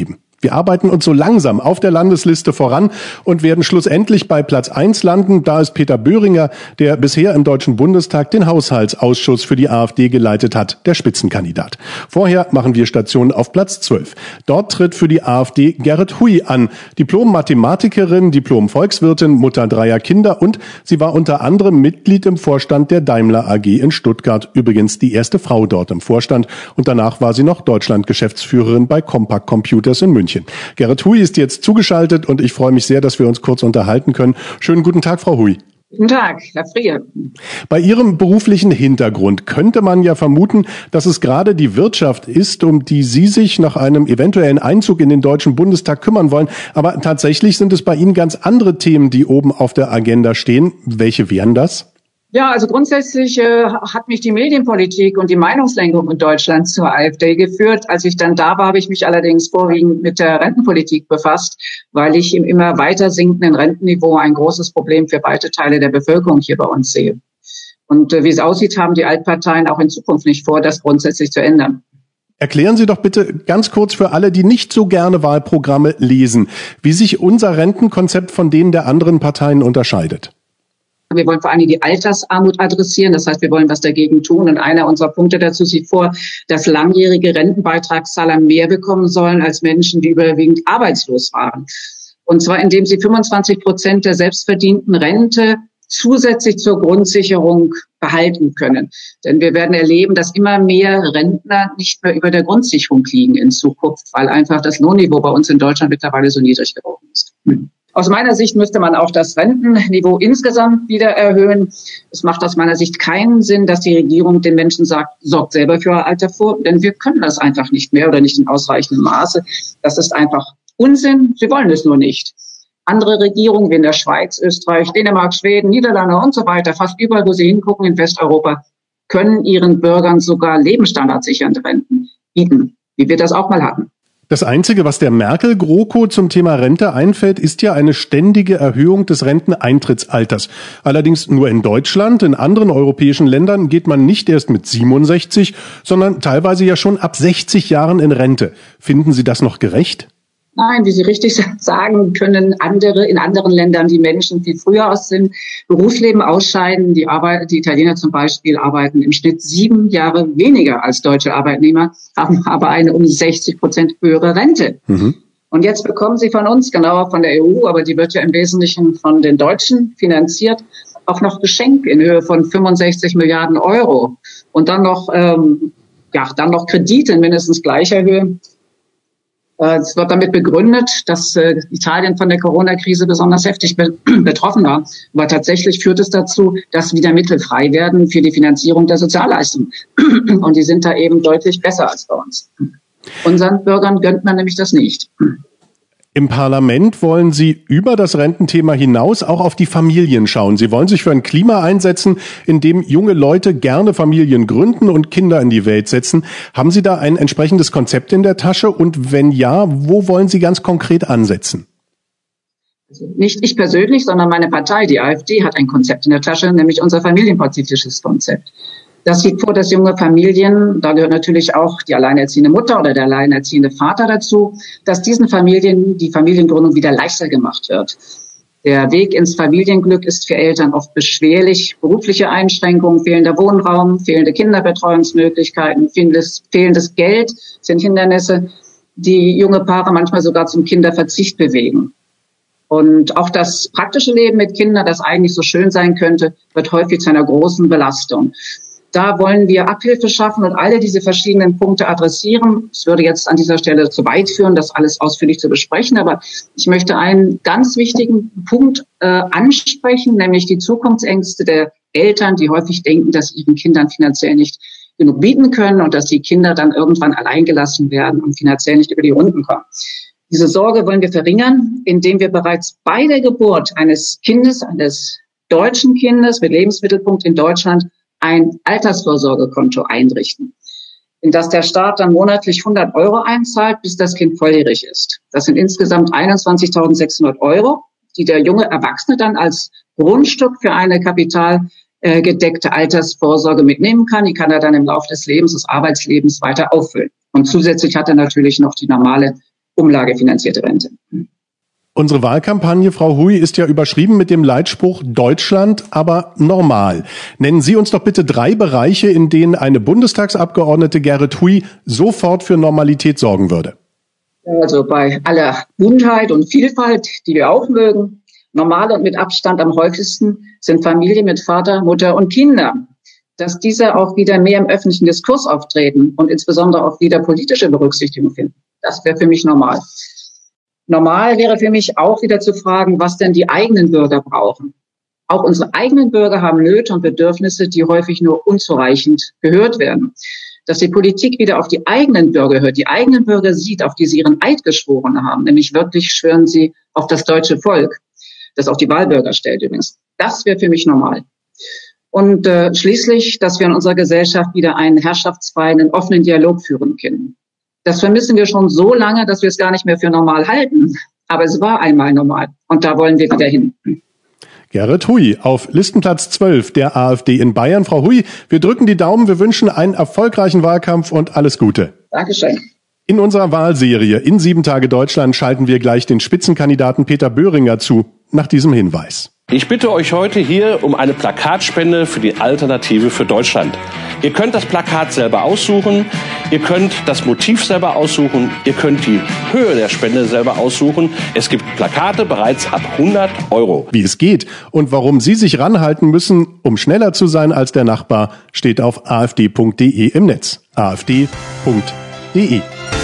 A: Wir arbeiten uns so langsam auf der Landesliste voran und werden schlussendlich bei Platz 1 landen. Da ist Peter Böhringer, der bisher im Deutschen Bundestag den Haushaltsausschuss für die AfD geleitet hat, der Spitzenkandidat. Vorher machen wir Station auf Platz 12. Dort tritt für die AfD Gerrit Hui an. Diplom-Mathematikerin, Diplom-Volkswirtin, Mutter 3 Kinder und sie war unter anderem Mitglied im Vorstand der Daimler AG in Stuttgart. Übrigens die erste Frau dort im Vorstand. Und danach war sie noch Deutschland-Geschäftsführerin bei Compaq Computers in München. Gerrit Hui ist jetzt zugeschaltet und ich freue mich sehr, dass wir uns kurz unterhalten können. Schönen guten Tag, Frau Hui.
J: Guten Tag, Herr Frege.
A: Bei Ihrem beruflichen Hintergrund könnte man ja vermuten, dass es gerade die Wirtschaft ist, um die Sie sich nach einem eventuellen Einzug in den Deutschen Bundestag kümmern wollen. Aber tatsächlich sind es bei Ihnen ganz andere Themen, die oben auf der Agenda stehen. Welche wären das?
J: Ja, also grundsätzlich hat mich die Medienpolitik und die Meinungslenkung in Deutschland zur AfD geführt. Als ich dann da war, habe ich mich allerdings vorwiegend mit der Rentenpolitik befasst, weil ich im immer weiter sinkenden Rentenniveau ein großes Problem für weite Teile der Bevölkerung hier bei uns sehe. Und wie es aussieht, haben die Altparteien auch in Zukunft nicht vor, das grundsätzlich zu ändern.
A: Erklären Sie doch bitte ganz kurz für alle, die nicht so gerne Wahlprogramme lesen, wie sich unser Rentenkonzept von denen der anderen Parteien unterscheidet.
J: Wir wollen vor allem die Altersarmut adressieren. Das heißt, wir wollen was dagegen tun. Und einer unserer Punkte dazu sieht vor, dass langjährige Rentenbeitragszahler mehr bekommen sollen als Menschen, die überwiegend arbeitslos waren. Und zwar, indem sie 25% der selbstverdienten Rente zusätzlich zur Grundsicherung behalten können. Denn wir werden erleben, dass immer mehr Rentner nicht mehr über der Grundsicherung liegen in Zukunft, weil einfach das Lohnniveau bei uns in Deutschland mittlerweile so niedrig geworden ist. Aus meiner Sicht müsste man auch das Rentenniveau insgesamt wieder erhöhen. Es macht aus meiner Sicht keinen Sinn, dass die Regierung den Menschen sagt, sorgt selber für euer Alter vor, denn wir können das einfach nicht mehr oder nicht in ausreichendem Maße. Das ist einfach Unsinn. Sie wollen es nur nicht. Andere Regierungen wie in der Schweiz, Österreich, Dänemark, Schweden, Niederlande und so weiter, fast überall, wo sie hingucken in Westeuropa, können ihren Bürgern sogar lebensstandardsichernde Renten bieten, wie wir das auch mal hatten.
A: Das Einzige, was der Merkel-GroKo zum Thema Rente einfällt, ist ja eine ständige Erhöhung des Renteneintrittsalters. Allerdings nur in Deutschland. In anderen europäischen Ländern geht man nicht erst mit 67, sondern teilweise ja schon ab 60 Jahren in Rente. Finden Sie das noch gerecht?
J: Nein, wie Sie richtig sagen, können in anderen Ländern die Menschen viel früher aus dem Berufsleben ausscheiden. Die Italiener zum Beispiel arbeiten im Schnitt 7 Jahre weniger als deutsche Arbeitnehmer, haben aber eine um 60% höhere Rente. Mhm. Und jetzt bekommen sie von uns, genauer von der EU, aber die wird ja im Wesentlichen von den Deutschen finanziert, auch noch Geschenk in Höhe von 65 Milliarden Euro. Und dann noch Kredite in mindestens gleicher Höhe. Es wird damit begründet, dass Italien von der Corona-Krise besonders heftig betroffen war. Aber tatsächlich führt es dazu, dass wieder Mittel frei werden für die Finanzierung der Sozialleistungen. Und die sind da eben deutlich besser als bei uns. Unseren Bürgern gönnt man nämlich das nicht.
A: Im Parlament wollen Sie über das Rententhema hinaus auch auf die Familien schauen. Sie wollen sich für ein Klima einsetzen, in dem junge Leute gerne Familien gründen und Kinder in die Welt setzen. Haben Sie da ein entsprechendes Konzept in der Tasche? Und wenn ja, wo wollen Sie ganz konkret ansetzen?
J: Also nicht ich persönlich, sondern meine Partei, die AfD, hat ein Konzept in der Tasche, nämlich unser familienpazifisches Konzept. Das sieht vor, dass junge Familien, da gehört natürlich auch die alleinerziehende Mutter oder der alleinerziehende Vater dazu, dass diesen Familien die Familiengründung wieder leichter gemacht wird. Der Weg ins Familienglück ist für Eltern oft beschwerlich. Berufliche Einschränkungen, fehlender Wohnraum, fehlende Kinderbetreuungsmöglichkeiten, fehlendes Geld sind Hindernisse, die junge Paare manchmal sogar zum Kinderverzicht bewegen. Und auch das praktische Leben mit Kindern, das eigentlich so schön sein könnte, wird häufig zu einer großen Belastung. Da wollen wir Abhilfe schaffen und alle diese verschiedenen Punkte adressieren. Es würde jetzt an dieser Stelle zu weit führen, das alles ausführlich zu besprechen. Aber ich möchte einen ganz wichtigen Punkt ansprechen, nämlich die Zukunftsängste der Eltern, die häufig denken, dass ihren Kindern finanziell nicht genug bieten können und dass die Kinder dann irgendwann alleingelassen werden und finanziell nicht über die Runden kommen. Diese Sorge wollen wir verringern, indem wir bereits bei der Geburt eines Kindes, eines deutschen Kindes mit Lebensmittelpunkt in Deutschland, ein Altersvorsorgekonto einrichten, in das der Staat dann monatlich 100 Euro einzahlt, bis das Kind volljährig ist. Das sind insgesamt 21.600 Euro, die der junge Erwachsene dann als Grundstück für eine kapitalgedeckte Altersvorsorge mitnehmen kann. Die kann er dann im Laufe des Lebens, des Arbeitslebens weiter auffüllen. Und zusätzlich hat er natürlich noch die normale umlagefinanzierte Rente.
A: Unsere Wahlkampagne, Frau Hui, ist ja überschrieben mit dem Leitspruch Deutschland, aber normal. Nennen Sie uns doch bitte 3 Bereiche, in denen eine Bundestagsabgeordnete Gerrit Hui sofort für Normalität sorgen würde.
J: Also bei aller Buntheit und Vielfalt, die wir auch mögen, normal und mit Abstand am häufigsten sind Familien mit Vater, Mutter und Kindern. Dass diese auch wieder mehr im öffentlichen Diskurs auftreten und insbesondere auch wieder politische Berücksichtigung finden, das wäre für mich normal. Normal wäre für mich auch wieder zu fragen, was denn die eigenen Bürger brauchen. Auch unsere eigenen Bürger haben Nöte und Bedürfnisse, die häufig nur unzureichend gehört werden. Dass die Politik wieder auf die eigenen Bürger hört, die eigenen Bürger sieht, auf die sie ihren Eid geschworen haben, nämlich wirklich schwören sie auf das deutsche Volk, das auch die Wahlbürger stellt übrigens. Das wäre für mich normal. Und schließlich, dass wir in unserer Gesellschaft wieder einen herrschaftsfreien, offenen Dialog führen können. Das vermissen wir schon so lange, dass wir es gar nicht mehr für normal halten. Aber es war einmal normal. Und da wollen wir wieder hin.
A: Gerrit Hui auf Listenplatz 12 der AfD in Bayern. Frau Hui, wir drücken die Daumen, wir wünschen einen erfolgreichen Wahlkampf und alles Gute.
J: Dankeschön.
A: In unserer Wahlserie in 7 Tage Deutschland schalten wir gleich den Spitzenkandidaten Peter Böhringer zu, nach diesem Hinweis.
K: Ich bitte euch heute hier um eine Plakatspende für die Alternative für Deutschland. Ihr könnt das Plakat selber aussuchen, ihr könnt das Motiv selber aussuchen, ihr könnt die Höhe der Spende selber aussuchen. Es gibt Plakate bereits ab 100 €.
A: Wie es geht und warum Sie sich ranhalten müssen, um schneller zu sein als der Nachbar, steht auf afd.de im Netz. afd.de.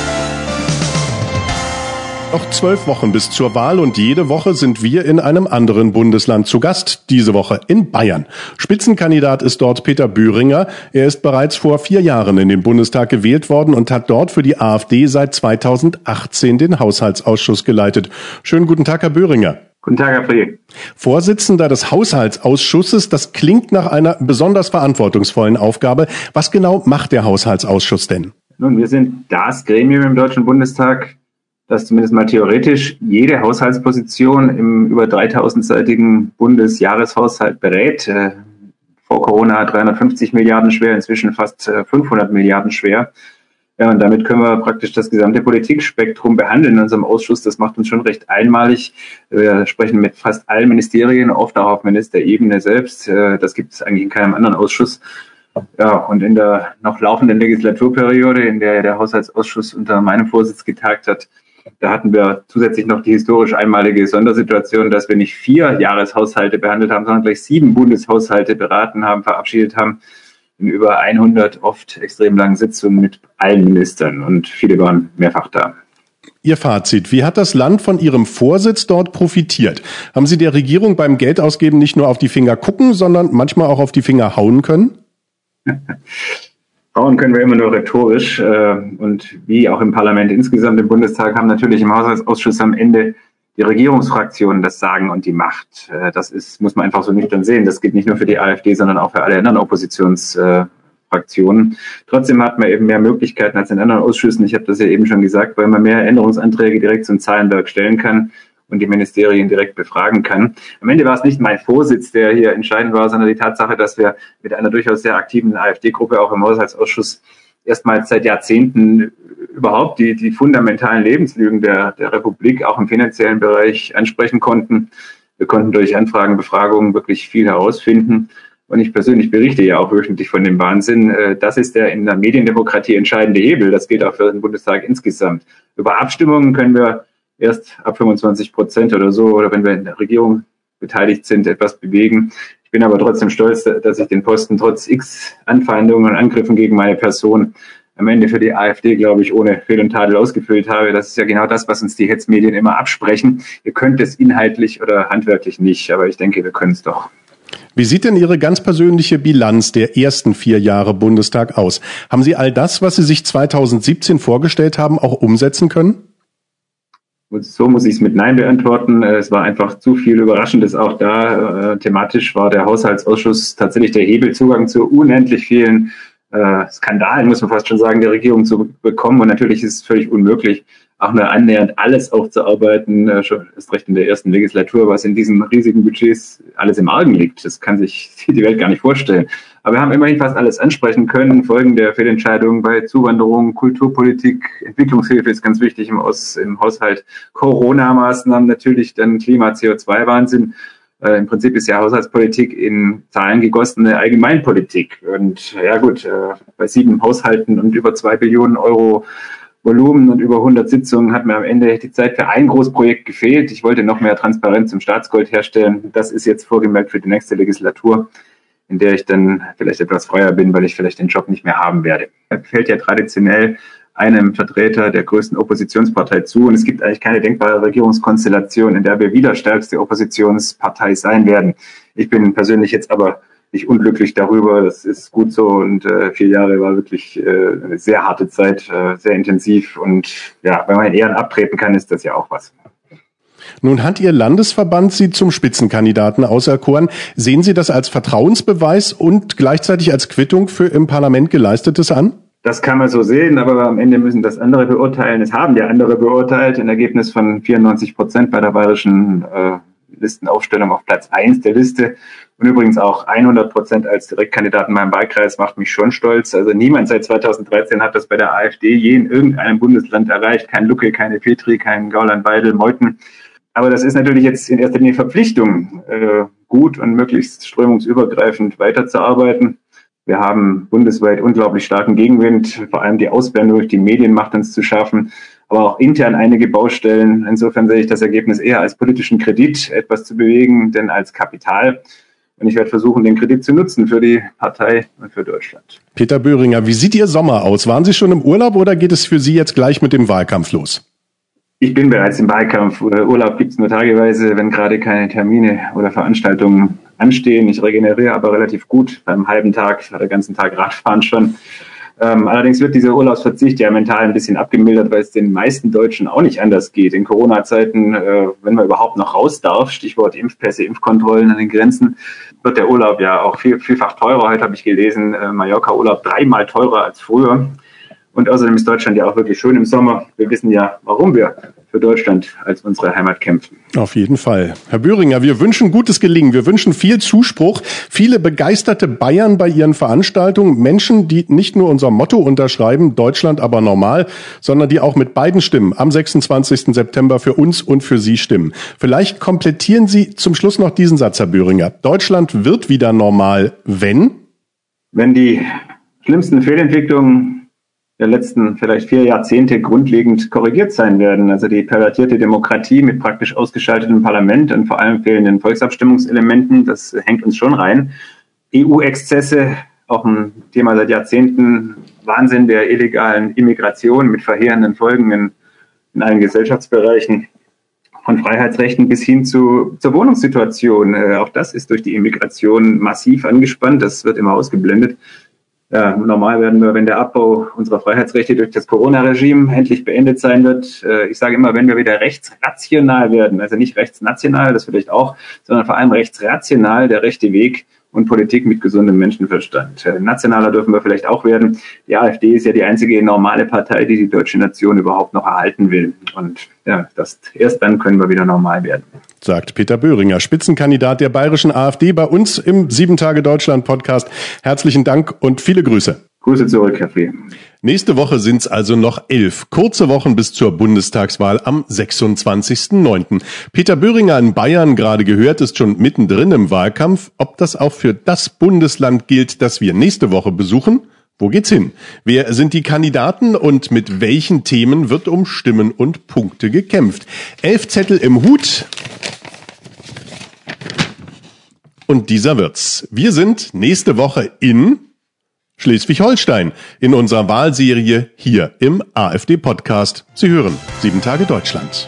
A: Noch 12 Wochen bis zur Wahl und jede Woche sind wir in einem anderen Bundesland zu Gast. Diese Woche in Bayern. Spitzenkandidat ist dort Peter Böhringer. Er ist bereits vor 4 Jahren in den Bundestag gewählt worden und hat dort für die AfD seit 2018 den Haushaltsausschuss geleitet. Schönen guten Tag, Herr Böhringer.
L: Guten Tag, Herr Friedrich.
A: Vorsitzender des Haushaltsausschusses, das klingt nach einer besonders verantwortungsvollen Aufgabe. Was genau macht der Haushaltsausschuss denn?
L: Nun, wir sind das Gremium im Deutschen Bundestag, das zumindest mal theoretisch jede Haushaltsposition im über 3000-seitigen Bundesjahreshaushalt berät. Vor Corona 350 Milliarden schwer, inzwischen fast 500 Milliarden schwer. Ja, und damit können wir praktisch das gesamte Politikspektrum behandeln in unserem Ausschuss. Das macht uns schon recht einmalig. Wir sprechen mit fast allen Ministerien, oft auch auf Ministerebene selbst. Das gibt es eigentlich in keinem anderen Ausschuss. Ja, und in der noch laufenden Legislaturperiode, in der der Haushaltsausschuss unter meinem Vorsitz getagt hat, da hatten wir zusätzlich noch die historisch einmalige Sondersituation, dass wir nicht 4 Jahreshaushalte behandelt haben, sondern gleich 7 Bundeshaushalte beraten haben, verabschiedet haben, in über 100 oft extrem langen Sitzungen mit allen Ministern. Und viele waren mehrfach da.
A: Ihr Fazit. Wie hat das Land von Ihrem Vorsitz dort profitiert? Haben Sie der Regierung beim Geldausgeben nicht nur auf die Finger gucken, sondern manchmal auch auf die Finger hauen können?
L: Hauen können wir immer nur rhetorisch. Und wie auch im Parlament insgesamt, im Bundestag, haben natürlich im Haushaltsausschuss am Ende die Regierungsfraktionen das Sagen und die Macht. Das muss man einfach so nüchtern sehen. Das gilt nicht nur für die AfD, sondern auch für alle anderen Oppositionsfraktionen. Trotzdem hat man eben mehr Möglichkeiten als in anderen Ausschüssen. Ich habe das ja eben schon gesagt, weil man mehr Änderungsanträge direkt zum Zahlenwerk stellen kann und die Ministerien direkt befragen kann. Am Ende war es nicht mein Vorsitz, der hier entscheidend war, sondern die Tatsache, dass wir mit einer durchaus sehr aktiven AfD-Gruppe auch im Haushaltsausschuss erstmals seit Jahrzehnten überhaupt die fundamentalen Lebenslügen der Republik auch im finanziellen Bereich ansprechen konnten. Wir konnten durch Anfragen, Befragungen wirklich viel herausfinden. Und ich persönlich berichte ja auch wöchentlich von dem Wahnsinn. Das ist der in der Mediendemokratie entscheidende Hebel. Das gilt auch für den Bundestag insgesamt. Über Abstimmungen können wir erst ab 25% oder so, oder wenn wir in der Regierung beteiligt sind, etwas bewegen. Ich bin aber trotzdem stolz, dass ich den Posten trotz x Anfeindungen und Angriffen gegen meine Person am Ende für die AfD, glaube ich, ohne Fehl und Tadel ausgefüllt habe. Das ist ja genau das, was uns die Hetzmedien immer absprechen. Ihr könnt es inhaltlich oder handwerklich nicht, aber ich denke, wir können es doch.
A: Wie sieht denn Ihre ganz persönliche Bilanz der ersten 4 Jahre Bundestag aus? Haben Sie all das, was Sie sich 2017 vorgestellt haben, auch umsetzen können?
L: So muss ich es mit Nein beantworten. Es war einfach zu viel Überraschendes auch da. Thematisch war der Haushaltsausschuss tatsächlich der Hebel, Zugang zu unendlich vielen Skandalen, muss man fast schon sagen, der Regierung zu bekommen. Und natürlich ist es völlig unmöglich, auch nur annähernd alles aufzuarbeiten, schon erst recht in der ersten Legislatur, was in diesen riesigen Budgets alles im Argen liegt. Das kann sich die Welt gar nicht vorstellen. Aber wir haben immerhin fast alles ansprechen können. Folgen der Fehlentscheidungen bei Zuwanderung, Kulturpolitik, Entwicklungshilfe ist ganz wichtig im Haushalt, Corona-Maßnahmen natürlich, dann Klima-, CO2-Wahnsinn. Im Prinzip ist ja Haushaltspolitik in Zahlen gegossene Allgemeinpolitik. Und ja gut, bei 7 Haushalten und über 2 Billionen Euro Volumen und über 100 Sitzungen hat mir am Ende die Zeit für ein Großprojekt gefehlt. Ich wollte noch mehr Transparenz im Staatsgold herstellen. Das ist jetzt vorgemerkt für die nächste Legislatur, in der ich dann vielleicht etwas freier bin, weil ich vielleicht den Job nicht mehr haben werde. Er fällt ja traditionell einem Vertreter der größten Oppositionspartei zu. Und es gibt eigentlich keine denkbare Regierungskonstellation, in der wir wieder stärkste Oppositionspartei sein werden. Ich bin persönlich jetzt aber nicht unglücklich darüber. Das ist gut so. Und 4 Jahre war wirklich eine sehr harte Zeit, sehr intensiv. Und ja, wenn man in Ehren abtreten kann, ist das ja auch was.
A: Nun hat Ihr Landesverband Sie zum Spitzenkandidaten auserkoren. Sehen Sie das als Vertrauensbeweis und gleichzeitig als Quittung für im Parlament Geleistetes an?
L: Das kann man so sehen, aber am Ende müssen das andere beurteilen. Es haben ja andere beurteilt. Ein Ergebnis von 94% bei der bayerischen Listenaufstellung auf Platz 1 der Liste. Und übrigens auch 100% als Direktkandidat in meinem Wahlkreis macht mich schon stolz. Also niemand seit 2013 hat das bei der AfD je in irgendeinem Bundesland erreicht. Kein Lucke, keine Petri, kein Gauland, Weidel, Meuthen. Aber das ist natürlich jetzt in erster Linie Verpflichtung, gut und möglichst strömungsübergreifend weiterzuarbeiten. Wir haben bundesweit unglaublich starken Gegenwind, vor allem die Ausblendung durch die Medien macht uns zu schaffen, aber auch intern einige Baustellen. Insofern sehe ich das Ergebnis eher als politischen Kredit, etwas zu bewegen, denn als Kapital. Und ich werde versuchen, den Kredit zu nutzen für die Partei und für Deutschland.
A: Peter Böhringer, wie sieht Ihr Sommer aus? Waren Sie schon im Urlaub oder geht es für Sie jetzt gleich mit dem Wahlkampf los?
L: Ich bin bereits im Wahlkampf. Urlaub gibt es nur tageweise, wenn gerade keine Termine oder Veranstaltungen anstehen. Ich regeneriere aber relativ gut beim halben Tag, den ganzen Tag Radfahren schon. Allerdings wird dieser Urlaubsverzicht ja mental ein bisschen abgemildert, weil es den meisten Deutschen auch nicht anders geht. In Corona-Zeiten, wenn man überhaupt noch raus darf, Stichwort Impfpässe, Impfkontrollen an den Grenzen, wird der Urlaub ja auch vielfach teurer. Heute habe ich gelesen, Mallorca-Urlaub 3-mal teurer als früher. Und außerdem ist Deutschland ja auch wirklich schön im Sommer. Wir wissen ja, warum wir für Deutschland als unsere Heimat kämpfen.
A: Auf jeden Fall. Herr Böhringer, wir wünschen gutes Gelingen. Wir wünschen viel Zuspruch, viele begeisterte Bayern bei Ihren Veranstaltungen, Menschen, die nicht nur unser Motto unterschreiben, Deutschland aber normal, sondern die auch mit beiden Stimmen am 26. September für uns und für Sie stimmen. Vielleicht komplettieren Sie zum Schluss noch diesen Satz, Herr Böhringer. Deutschland wird wieder normal, wenn?
L: Wenn die schlimmsten Fehlentwicklungen der letzten vielleicht 4 Jahrzehnte grundlegend korrigiert sein werden. Also die pervertierte Demokratie mit praktisch ausgeschaltetem Parlament und vor allem fehlenden Volksabstimmungselementen, das hängt uns schon rein. EU-Exzesse, auch ein Thema seit Jahrzehnten, Wahnsinn der illegalen Immigration mit verheerenden Folgen in allen Gesellschaftsbereichen, von Freiheitsrechten bis hin zur Wohnungssituation. Auch das ist durch die Immigration massiv angespannt, das wird immer ausgeblendet. Ja, normal werden wir, wenn der Abbau unserer Freiheitsrechte durch das Corona-Regime endlich beendet sein wird. Ich sage immer, wenn wir wieder rechtsrational werden, also nicht rechtsnational, das vielleicht auch, sondern vor allem rechtsrational, der rechte Weg und Politik mit gesundem Menschenverstand. Nationaler dürfen wir vielleicht auch werden. Die AfD ist ja die einzige normale Partei, die die deutsche Nation überhaupt noch erhalten will. Und ja, erst dann können wir wieder normal werden.
A: Sagt Peter Böhringer, Spitzenkandidat der bayerischen AfD, bei uns im 7-Tage-Deutschland-Podcast. Herzlichen Dank und viele Grüße.
L: Grüße zurück, Herr Flee.
A: Nächste Woche sind's also noch 11 kurze Wochen bis zur Bundestagswahl am 26.09. Peter Böhringer in Bayern, gerade gehört, ist schon mittendrin im Wahlkampf. Ob das auch für das Bundesland gilt, das wir nächste Woche besuchen? Wo geht's hin? Wer sind die Kandidaten und mit welchen Themen wird um Stimmen und Punkte gekämpft? 11 Zettel im Hut. Und dieser wird's. Wir sind nächste Woche in Schleswig-Holstein in unserer Wahlserie hier im AfD-Podcast. Sie hören 7 Tage Deutschland.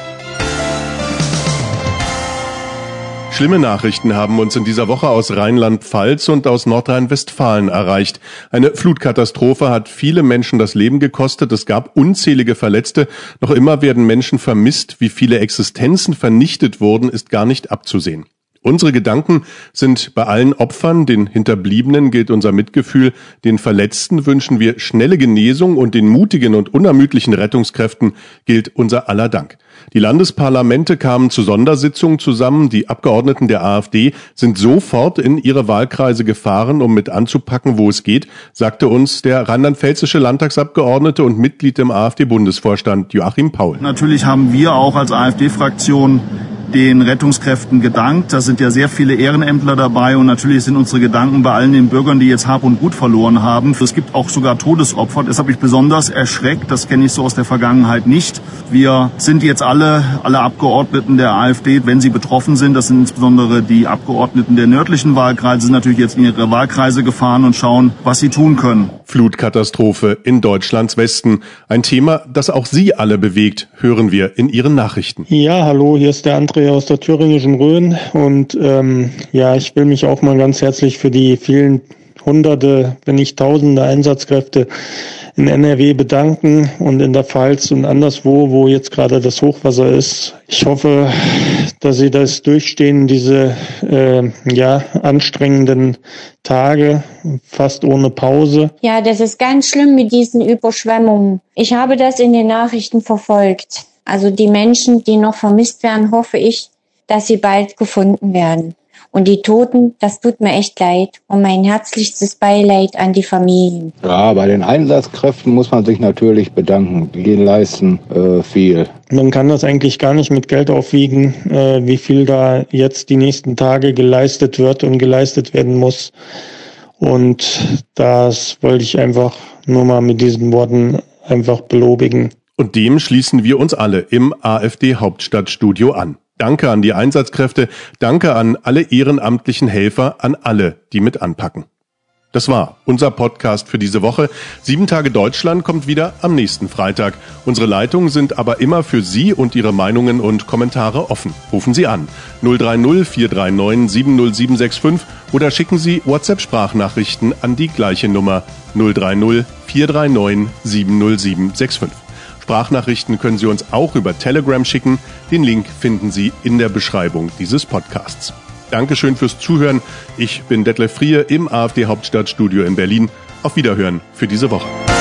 A: Schlimme Nachrichten haben uns in dieser Woche aus Rheinland-Pfalz und aus Nordrhein-Westfalen erreicht. Eine Flutkatastrophe hat viele Menschen das Leben gekostet. Es gab unzählige Verletzte. Noch immer werden Menschen vermisst. Wie viele Existenzen vernichtet wurden, ist gar nicht abzusehen. Unsere Gedanken sind bei allen Opfern, den Hinterbliebenen gilt unser Mitgefühl, den Verletzten wünschen wir schnelle Genesung und den mutigen und unermüdlichen Rettungskräften gilt unser aller Dank. Die Landesparlamente kamen zu Sondersitzungen zusammen. Die Abgeordneten der AfD sind sofort in ihre Wahlkreise gefahren, um mit anzupacken, wo es geht, sagte uns der rheinland-pfälzische Landtagsabgeordnete und Mitglied im AfD-Bundesvorstand Joachim Paul.
M: Natürlich haben wir auch als AfD-Fraktion den Rettungskräften gedankt. Da sind ja sehr viele Ehrenämtler dabei und natürlich sind unsere Gedanken bei allen den Bürgern, die jetzt Hab und Gut verloren haben. Es gibt auch sogar Todesopfer. Das habe ich besonders erschreckt. Das kenne ich so aus der Vergangenheit nicht. Wir sind jetzt alle Abgeordneten der AfD, wenn sie betroffen sind, das sind insbesondere die Abgeordneten der nördlichen Wahlkreise, sind natürlich jetzt in ihre Wahlkreise gefahren und schauen, was sie tun können.
A: Flutkatastrophe in Deutschlands Westen. Ein Thema, das auch Sie alle bewegt, hören wir in Ihren Nachrichten.
N: Ja, hallo, hier ist der André aus der thüringischen Rhön und ich will mich auch mal ganz herzlich für die vielen Hunderte, wenn nicht Tausende Einsatzkräfte in NRW bedanken und in der Pfalz und anderswo, wo jetzt gerade das Hochwasser ist. Ich hoffe, dass Sie das durchstehen, diese anstrengenden Tage, fast ohne Pause.
O: Ja, das ist ganz schlimm mit diesen Überschwemmungen. Ich habe das in den Nachrichten verfolgt. Also die Menschen, die noch vermisst werden, hoffe ich, dass sie bald gefunden werden. Und die Toten, das tut mir echt leid. Und mein herzlichstes Beileid an die Familien.
P: Ja, bei den Einsatzkräften muss man sich natürlich bedanken. Die leisten viel.
N: Man kann das eigentlich gar nicht mit Geld aufwiegen, wie viel da jetzt die nächsten Tage geleistet wird und geleistet werden muss. Und das wollte ich einfach nur mal mit diesen Worten einfach belobigen.
A: Und dem schließen wir uns alle im AfD-Hauptstadtstudio an. Danke an die Einsatzkräfte, danke an alle ehrenamtlichen Helfer, an alle, die mit anpacken. Das war unser Podcast für diese Woche. 7 Tage Deutschland kommt wieder am nächsten Freitag. Unsere Leitungen sind aber immer für Sie und Ihre Meinungen und Kommentare offen. Rufen Sie an 030 439 70765 oder schicken Sie WhatsApp-Sprachnachrichten an die gleiche Nummer 030 439 70765. Sprachnachrichten können Sie uns auch über Telegram schicken. Den Link finden Sie in der Beschreibung dieses Podcasts. Dankeschön fürs Zuhören. Ich bin Detlef Friehe im AfD-Hauptstadtstudio in Berlin. Auf Wiederhören für diese Woche.